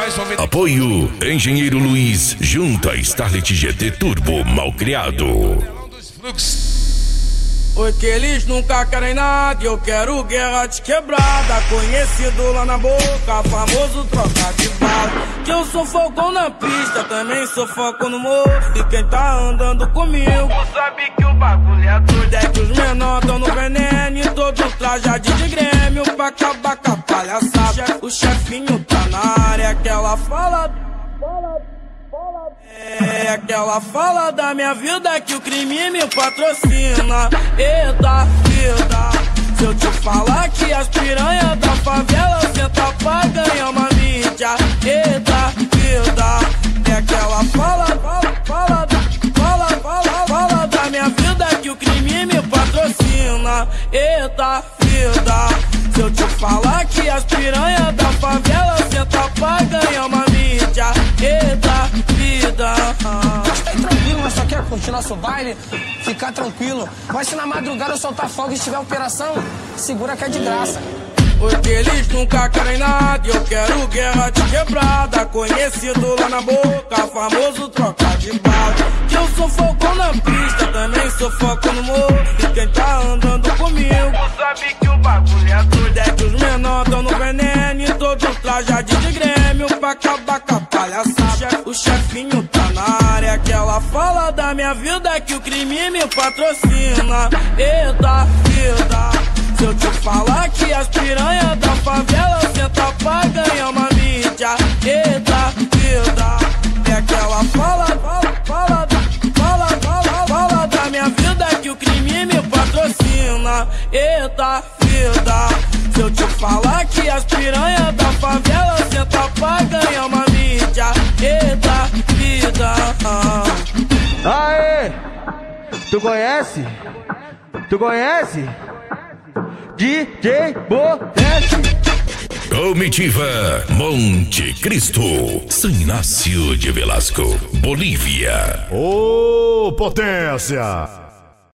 Apoio Engenheiro Luiz, junto a Starlet GT Turbo Malcriado. Oi, que eles nunca querem nada, eu quero guerra de quebrada. Conhecido lá na boca, famoso troca de bala. Que eu sou fogão na pista, também sou foco no morro. E quem tá andando comigo sabe que o bagulho é doido. É que os menor tão no veneno e todo trajado de grêmio pra acabar com a palhaçada. O chefinho tá na área, aquela fala. É aquela fala da minha vida que o crime me patrocina. Eita vida, se eu te falar que as piranhas da favela senta pra ganhar uma mídia. Eita vida, é aquela fala da minha vida que o crime me patrocina. Eita vida, se eu te falar que as piranhas da favela senta pra ganhar uma mídia. Eita vida. Mas tá aí tranquilo, mas só quer curtir nosso baile, ficar tranquilo. Mas se na madrugada eu soltar fogo e tiver operação, segura que é de graça. Porque eles nunca querem nada, eu quero guerra de quebrada. Conhecido lá na boca, famoso troca de bala. Que eu sou foco na pista, também sou foco no morro. E quem tá andando comigo sabe que o bagulho é doido. É que os menor tão no veneno e todo trajado de grêmio pra acabar com a palhaçada. O chefinho tá na área, aquela fala da minha vida que o crime me patrocina. Eita vida, se eu te falar que as piranhas da favela senta pra ganhar uma mídia. Eita vida, é aquela fala da minha vida que o crime me patrocina. Eita vida, se eu te falar que as piranhas da favela senta pra ganhar uma mídia. Eita vida. Aê, tu conhece? Tu conhece? DJ Boreste. Comitiva Monte Cristo, São Inácio de Velasco, Bolívia. Ô, potência!